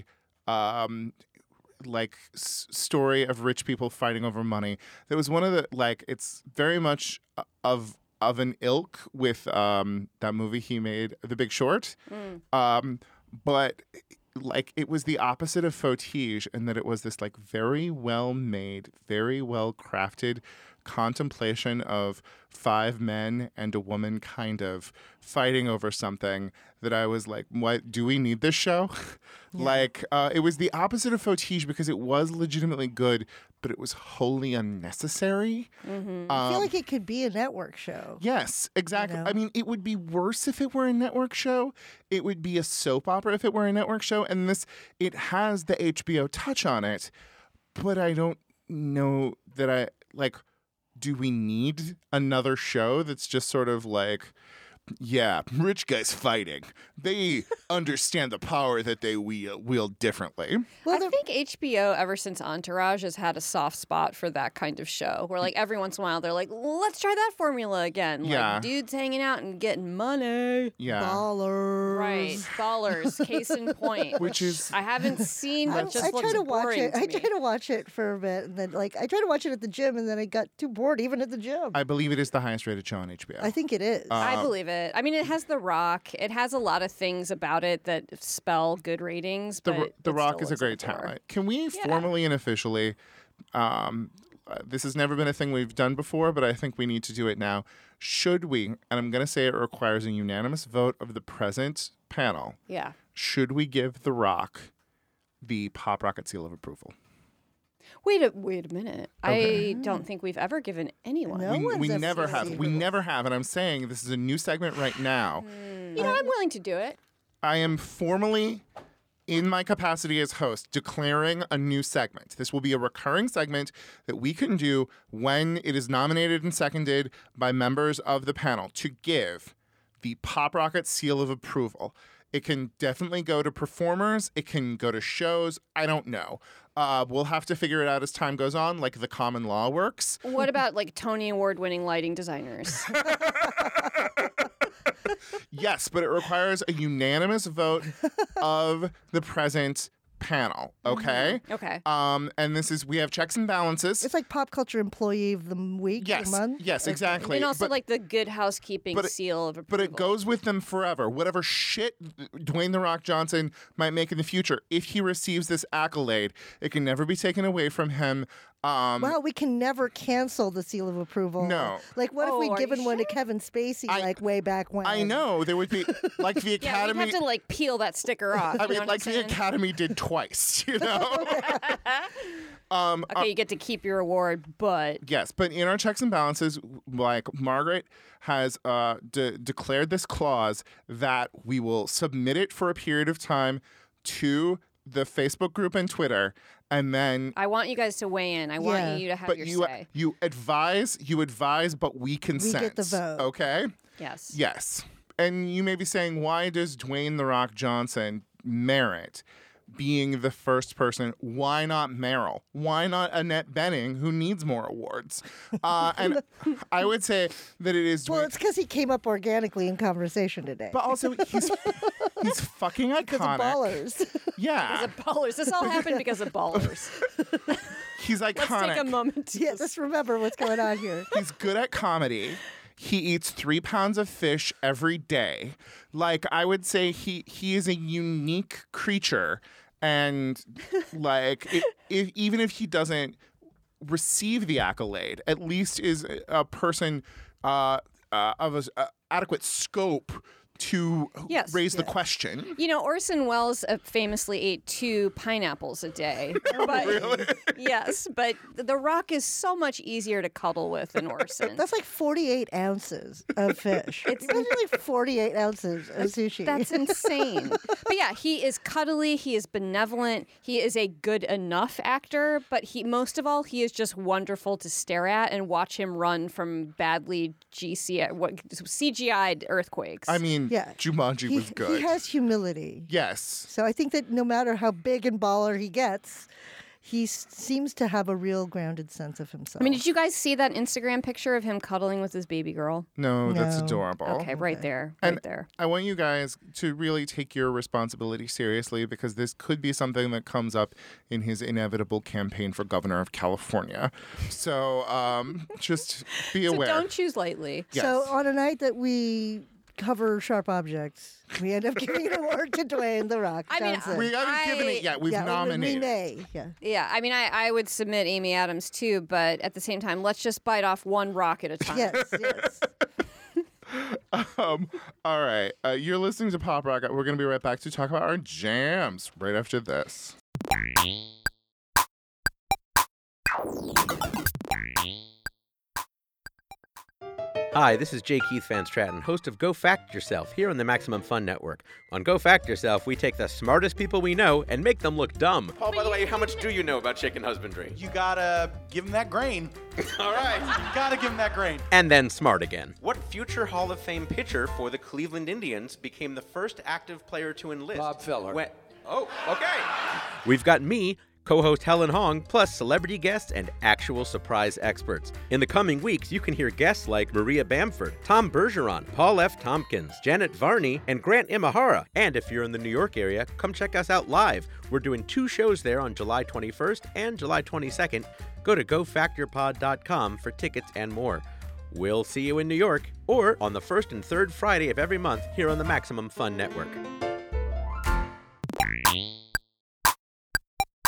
story of rich people fighting over money. There was one of the it's very much of an ilk with that movie he made, The Big Short. But it was the opposite of footage in that it was this very well made, very well crafted contemplation of 5 men and a woman kind of fighting over something that I was what, do we need this show? Yeah. It was the opposite of footage because it was legitimately good, but it was wholly unnecessary. I feel like it could be a network show. Yes, exactly. I mean, it would be worse if it were a network show. It would be a soap opera if it were a network show. And it has the HBO touch on it, but I don't know that I do we need another show that's just sort of yeah, rich guys fighting. They understand the power that they wield differently. Well, I think HBO, ever since Entourage, has had a soft spot for that kind of show where, every once in a while, they're let's try that formula again. Yeah. Dudes hanging out and getting money. Yeah. Ballers. Right. Ballers. Case in point. Which is... I haven't seen, but just looks boring to me. I try to watch it for a bit, and then, I try to watch it at the gym, and then I got too bored even at the gym. I believe it is the highest rated show on HBO. I think it is. I believe it. I mean, it has The Rock. It has a lot of things about it that spell good ratings. But The Rock is a great talent. Can we formally and officially this has never been a thing we've done before, but I think we need to do it now. Should we, and I'm going to say it requires a unanimous vote of the present panel, Yeah. should we give The Rock the Pop Rocket seal of approval? Wait a minute. Okay. I don't think we've ever given anyone. No one's We ever never seen have. it. We never have. And I'm saying this is a new segment right now. You know, I'm willing to do it. I am formally, in my capacity as host, declaring a new segment. This will be a recurring segment that we can do when it is nominated and seconded by members of the panel to give the Pop Rocket seal of approval. It can definitely go to performers. It can go to shows. I don't know. We'll have to figure it out as time goes on, like the common law works. What about like Tony Award-winning lighting designers? Yes, but it requires a unanimous vote of the present panel. Okay. Okay. And this is, we have checks and balances. It's like pop culture employee of the week, Yes, or month. yes, exactly. And also But- like the good housekeeping but it- seal of approval. But it goes with them forever. Whatever shit Dwayne The Rock Johnson might make in the future, if he receives this accolade, it can never be taken away from him. Wow, we can never cancel the seal of approval. No. Like, what Oh, if are we'd you given one to sure? Kevin Spacey, I- like, way back when? I know there would be like the yeah, Academy. we'd have to like peel that sticker off. I you know mean, what like I'm the saying? Academy did twice. You know. Okay, you get to keep your award, but Yes, but in our checks and balances, like Margaret has declared this clause that we will submit it for a period of time to the Facebook group and Twitter, and then I want you guys to weigh in. I want Yeah. you to have but your you say. you advise, but we consent. the vote. Okay? Yes. Yes. And you may be saying, why does Dwayne The Rock Johnson merit being the first person? Why not Meryl? Why not Annette Bening, who needs more awards? And I would say that it is Well, Dwayne, it's because he came up organically in conversation today. but also he's fucking Because of iconic. ballers. Yeah, The ballers. This all happened because of ballers. he's Let's iconic. take a moment to Yeah, just remember what's going on here. He's good at comedy. He eats 3 pounds of fish every day. Like, I would say he is a unique creature. And like, even if he doesn't receive the accolade, at least is a person of adequate scope to Yes. raise the question. You know, Orson Welles famously ate 2 pineapples a day. But, Really? Yes, but The Rock is so much easier to cuddle with than Orson. That's like 48 ounces of fish. It's literally 48 ounces of sushi. That's insane. But yeah, he is cuddly. He is benevolent. He is a good enough actor. But most of all, he is just wonderful to stare at and watch him run from badly CGI'd earthquakes. I mean, Yeah. Jumanji was good. He has humility. Yes. So I think that no matter how big and baller he gets, he seems to have a real grounded sense of himself. I mean, did you guys see that Instagram picture of him cuddling with his baby girl? No, that's No. adorable. Okay, right there, And right there. I want you guys to really take your responsibility seriously, because this could be something that comes up in his inevitable campaign for governor of California. So just be So aware. don't choose lightly. Yes. So on a night that we cover Sharp Objects, we end up giving an award to Dwayne The Rock I mean, Johnson. We haven't given it yet. We've yeah, nominated. We may. Yeah. Yeah, I mean, I would submit Amy Adams too, but at the same time, let's just bite off one rock at a time. Yes. Yes. All right. You're listening to Pop Rocket. We're going to be right back to talk about our jams right after this. Hi, this is J. Keith Van Stratton, host of Go Fact Yourself here on the Maximum Fun Network. On Go Fact Yourself, we take the smartest people we know and make them look dumb. Paul, by the way, how much do you know about chicken husbandry? You gotta give him that grain. All right. You gotta give him that grain. And then smart again. What future Hall of Fame pitcher for the Cleveland Indians became the first active player to enlist? Bob Feller. Oh, okay. We've got me, co-host Helen Hong, plus celebrity guests and actual surprise experts. In the coming weeks, you can hear guests like Maria Bamford, Tom Bergeron, Paul F. Tompkins, Janet Varney, and Grant Imahara. And if you're in the New York area, come check us out live. We're doing 2 shows there on July 21st and July 22nd. Go to gofactyourpod.com for tickets and more. We'll see you in New York, or on the 1st and 3rd Friday of every month here on the Maximum Fun Network.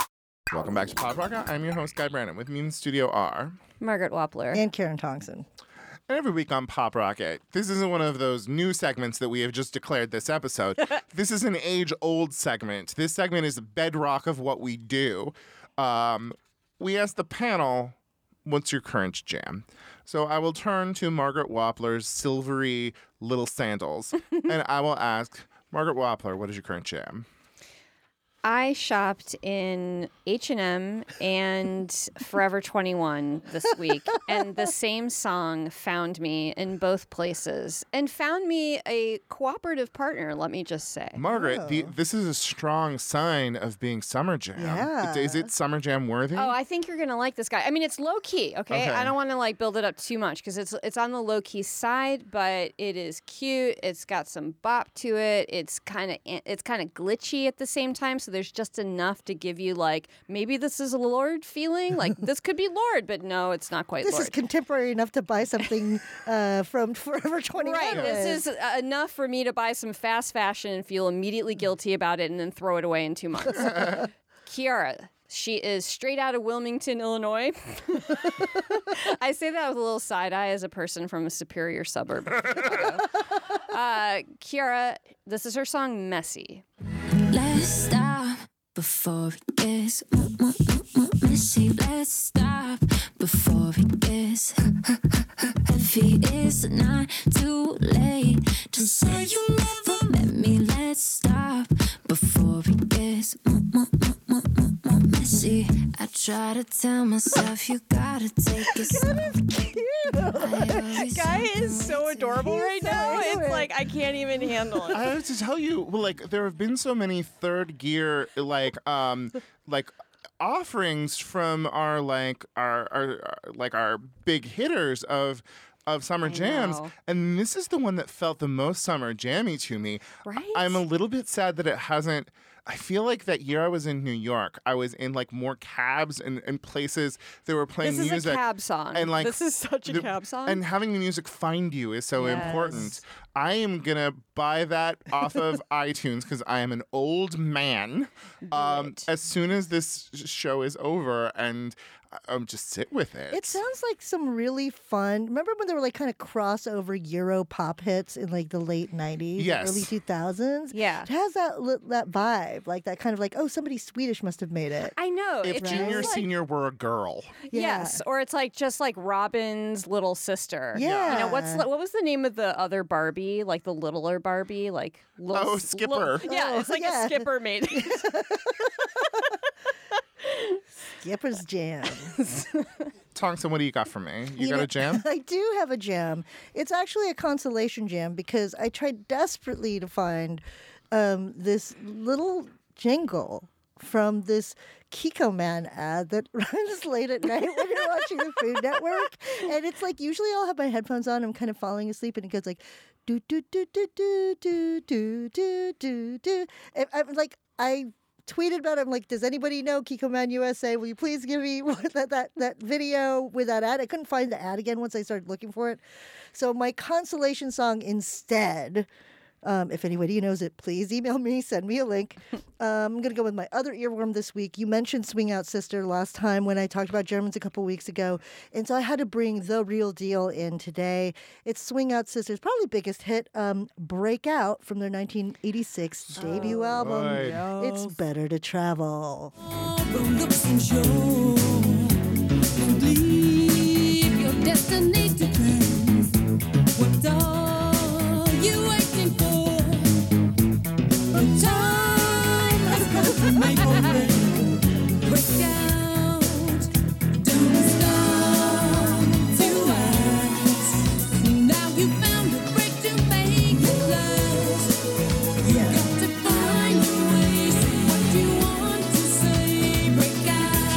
Welcome back to Pop Rocket. I'm your host, Guy Brandon. With me in studio are... Margaret Wappler. And Karen Thompson. And every week on Pop Rocket, this isn't one of those new segments that we have just declared this episode. This is an age-old segment. This segment is the bedrock of what we do. We ask the panel, what's your current jam? So I will turn to Margaret Wappler's silvery little sandals, and I will ask, Margaret Wappler, what is your current jam? I shopped in H&M and Forever 21 this week, and the same song found me in both places and found me a cooperative partner, let me just say. Margaret, this is a strong sign of being Summer Jam. Yeah. Is it Summer Jam worthy? Oh, I think you're going to like this guy. I mean, it's low-key, okay? I don't want to, like, build it up too much because it's on the low-key side, but it is cute. It's got some bop to it. It's kind of glitchy at the same time, so there's just enough to give you, like, maybe this is a Lorde feeling. Like, this could be Lorde, but no, it's not quite This Lorde. is contemporary enough to buy something from Forever 21. Right. This is enough for me to buy some fast fashion and feel immediately guilty about it and then throw it away in 2 months. Kiara. She is straight out of Wilmington, Illinois. I say that with a little side eye as a person from a superior suburb. Kiara, this is her song, Messy. Let's stop before it gets more messy. Let's stop before it gets heavy. It's not too late to say you never met me. Let's stop before it gets more messy. I try to tell myself you gotta take it slow. Guy is so adorable right now. It's like I can't even handle it. I have to tell you, like, there have been so many third gear, like offerings from our big hitters of summer jams, know. and this is the one that felt the most summer jammy to me. Right? I'm a little bit sad that it hasn't. I feel like that year I was in New York, I was in like more cabs and places that were playing This is music. a cab song. And like this is such a cab song. And having the music find you is so Yes. important. I am gonna buy that off of iTunes because I am an old man. As soon as this show is over, and just sit with it. It sounds like some really fun. Remember when there were like kind of crossover Euro pop hits in like the late 90s, Yes. early 2000s? Yeah. It has that vibe, like that kind of like, oh, somebody Swedish must have made it. I know. If it's junior, like, senior were a girl. Yes, or it's like just like Robin's little sister. Yeah. You know, what was the name of the other Barbie? Like the littler Barbie? Like little, Skipper. Yeah, it's like yeah. a Skipper made. Skipper's Jam. Thompson, what do you got for me? You got know, a jam? I do have a jam. It's actually a consolation jam because I tried desperately to find this little jingle from this Kiko Man ad that runs late at night when you're watching the Food Network. And it's like, usually I'll have my headphones on, I'm kind of falling asleep, and it goes like, do, do, do, do, do, do, do, do, do, do. And I'm like, I tweeted about it. I'm like, does anybody know Kiko Man USA? Will you please give me that video with that ad? I couldn't find the ad again once I started looking for it. So my consolation song instead, if anybody knows it, please email me, send me a link. I'm going to go with my other earworm this week. You mentioned Swing Out Sister last time when I talked about Germans a couple weeks ago. And so I had to bring The Real Deal in today. It's Swing Out Sister's probably biggest hit, Break Out, from their 1986 debut album. right. It's Better to Travel. Looks and show. Leave your destiny to plans. What are you waiting for? Time has come to make a way. Break out. Don't stop to act. Now you found a break to make it last. You got to find a way. Say what you want to say. Break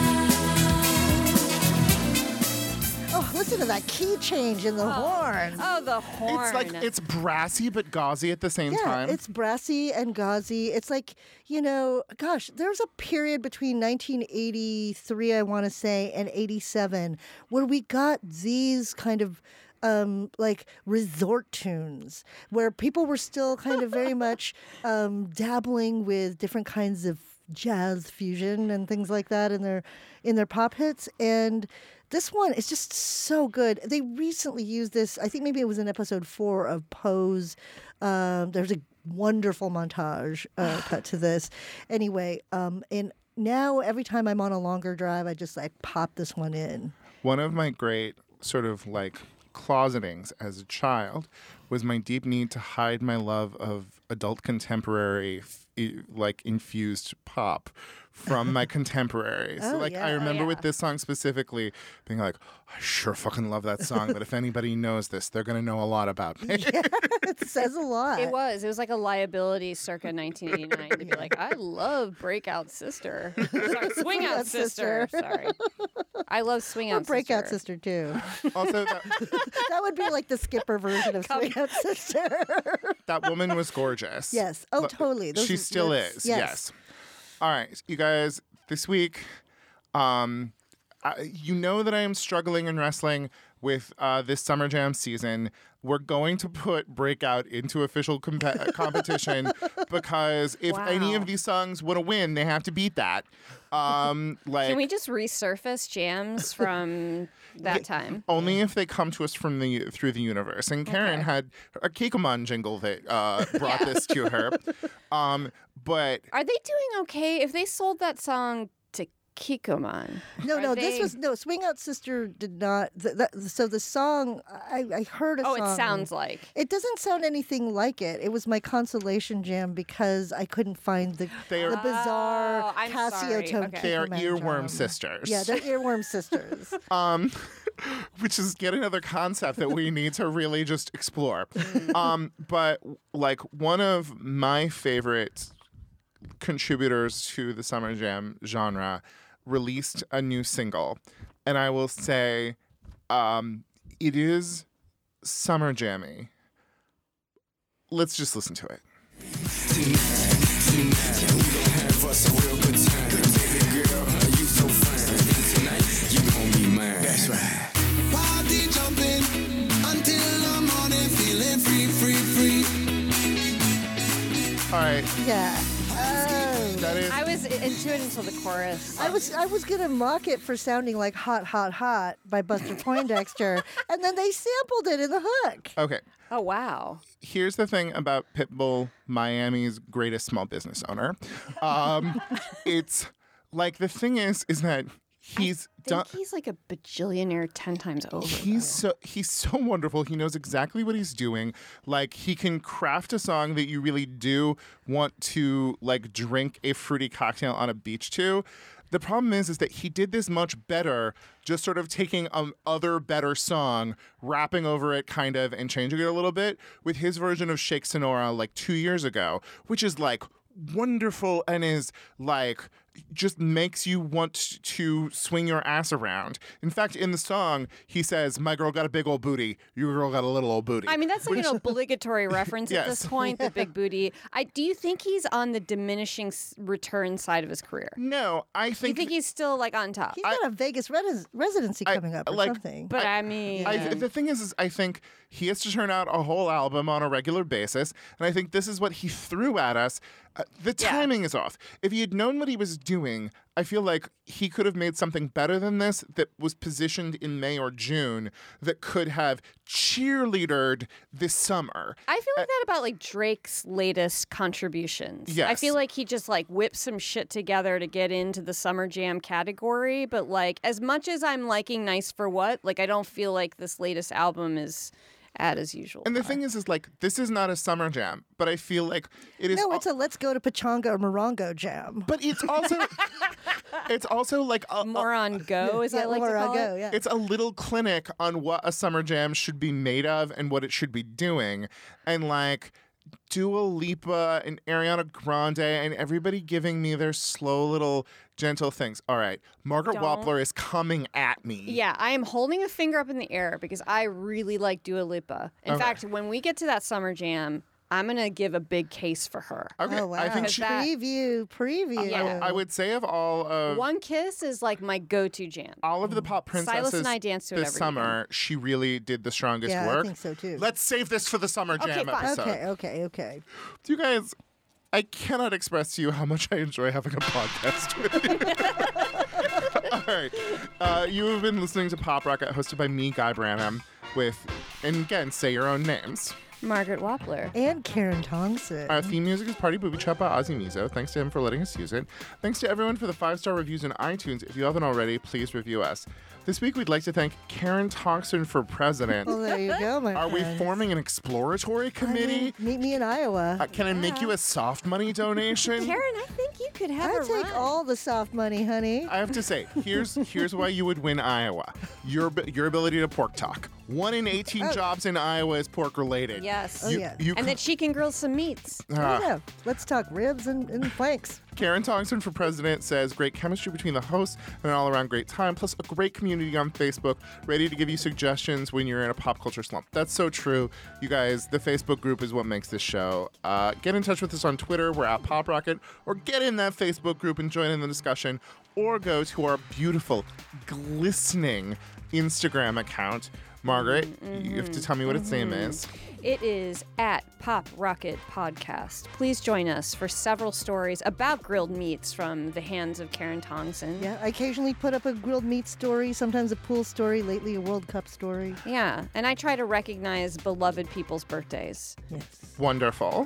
out. Oh, listen to that key change in the horn. Oh, the horn. It's like it's brassy but gauzy at the same time. It's brassy and gauzy. It's like, you know, gosh, there was a period between 1983, I want to say, and 87 where we got these kind of like resort tunes where people were still kind of very much dabbling with different kinds of jazz fusion and things like that in their pop hits. And this one is just so good. They recently used this, I think maybe it was in episode 4 of Pose. There's a wonderful montage cut to this. Anyway, and now every time I'm on a longer drive, I just like pop this one in. One of my great sort of like closetings as a child was my deep need to hide my love of adult contemporary like infused pop from my contemporaries. Oh, like yeah. I remember Oh, yeah. with this song specifically being like, I sure fucking love that song, but if anybody knows this, they're gonna know a lot about me. Yeah, it says a lot. It was like a liability circa 1989 to be like, I love Breakout Sister. Sorry, Swing Out Sister. Sorry. I love Swing Or Out Breakout Sister. Sister too. Also, That would be like the Skipper version of Swing Out Sister. that woman was gorgeous. Yes. Oh, Look, totally. She still is. Yes. All right, you guys. This week, you know that I am struggling in wrestling with this Summer Jam season. We're going to put Breakout into official competition because if any of these songs want to win, they have to beat that. Like, Can we just resurface jams from that time? only if they come to us from through the universe. And Karen had a Kikoman jingle that brought this to her. But Are they doing okay if they sold that song to Kikoman? No, they- this was Swing Out Sister did not. So the song I heard a Oh, song. it sounds like. It doesn't sound anything like it. It was my consolation jam because I couldn't find the bizarre Oh, I'm Casio sorry. tone. Okay. they are Kikoman earworm drum. sisters. Yeah, they're earworm sisters. Which is yet another concept that we need to really just explore. But like one of my favorite contributors to the Summer Jam genre released a new single, and I will say it is summer jammy. Let's just listen to it. That's right. Party jumping until the morning, feeling free. All right, Yeah. Oh. that is I was into it until the chorus. I was gonna mock it for sounding like "Hot, Hot, Hot" by Buster Poindexter, and then they sampled it in the hook. okay. Oh, wow. Here's the thing about Pitbull, Miami's greatest small business owner. It's like the thing is that he's I done. think he's like a bajillionaire 10 times over. He's so wonderful. He knows exactly what he's doing. Like he can craft a song that you really do want to like drink a fruity cocktail on a beach to. The problem is that he did this much better, just sort of taking other better song, rapping over it kind of, and changing it a little bit with his version of Shake Sonora like 2 years ago, which is like wonderful and is like just makes you want to swing your ass around. In fact, in the song, he says, "My girl got a big old booty. Your girl got a little old booty." I mean, that's like an obligatory reference at this Yes. point, the big booty. Do you think he's on the diminishing return side of his career? No, I You think think he's still like on top? He's got a Vegas residency coming up or like- something. But I mean, the thing is I think he has to turn out a whole album on a regular basis, and I think this is what he threw at us. The timing is off. If he had known what he was doing, I feel like he could have made something better than this that was positioned in May or June that could have cheerleadered this summer. I feel like that about like Drake's latest contributions. I Yes. feel like he just like whipped some shit together to get into the Summer Jam category. But like, as much as I'm liking Nice for What, like I don't feel like this latest album is as usual. And the thing is like, this is not a summer jam, but I feel like it is. No, it's a Let's Go to Pachanga or Morongo jam. But it's also like More on go, as I like to call Morongo, it. yeah. It's a little clinic on what a summer jam should be made of and what it should be doing. And like Dua Lipa and Ariana Grande and everybody giving me their slow little gentle things. All right, Margaret Don't. Wappler is coming at me. Yeah, I am holding a finger up in the air because I really like Dua Lipa. In Okay. fact, when we get to that Summer Jam, I'm going to give a big case for her. Okay, Oh, wow. I think Because she, that- Preview. Yeah. I would say of all of One Kiss is like my go-to jam. all of the pop Silas princesses and I dance to it this every summer, she really did the strongest Yeah, work. I think so too. Let's save this for the summer jam fine. episode. Okay. Do you guys, I cannot express to you how much I enjoy having a podcast with you. All right. You have been listening to Pop Rocket, hosted by me, Guy Branham, with, and again, say your own names. Margaret Wappler. And Karen Thompson. Our theme music is Party Booby Trap by Ozzy Mizo. Thanks to him for letting us use it. Thanks to everyone for the 5-star reviews on iTunes. If you haven't already, please review us. This week, we'd like to thank Karen Thompson for president. Well, there you go, my Are we friends. forming an exploratory committee? Meet me in Iowa. Can I make you a soft money donation? Karen, I think you could have I a take run. all the soft money, honey. I have to say, here's why you would win Iowa. Your ability to pork talk. 1 in 18 jobs in Iowa is pork related. Yes. yes. And that she can grill some meats. Yeah, let's talk ribs and flanks. Karen Thompson for president says great chemistry between the hosts and an all-around great time, plus a great community on Facebook ready to give you suggestions when you're in a pop culture slump. That's so true. You guys, the Facebook group is what makes this show. Get in touch with us on Twitter. We're at Pop Rocket, or get in that Facebook group and join in the discussion, or go to our beautiful, glistening Instagram account. Margaret, you have to tell me what its name is. It is at Pop Rocket Podcast. Please join us for several stories about grilled meats from the hands of Karen Thompson. Yeah, I occasionally put up a grilled meat story, sometimes a pool story, lately a World Cup story. Yeah, and I try to recognize beloved people's birthdays. Yes. Wonderful.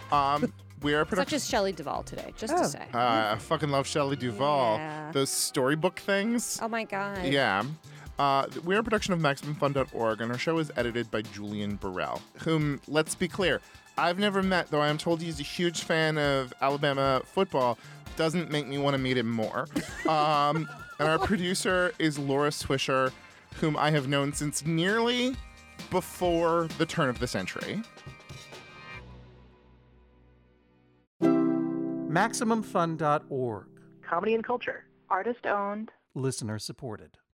We are a Such production. as Shelley Duvall today, just to say. I fucking love Shelley Duvall. Yeah. Those storybook things. Oh my God. Yeah. We're a production of MaximumFun.org, and our show is edited by Julian Burrell, whom, let's be clear, I've never met, though I am told he's a huge fan of Alabama football. Doesn't make me want to meet him more. And our producer is Laura Swisher, whom I have known since nearly before the turn of the century. MaximumFun.org. Comedy and culture. Artist owned. Listener supported.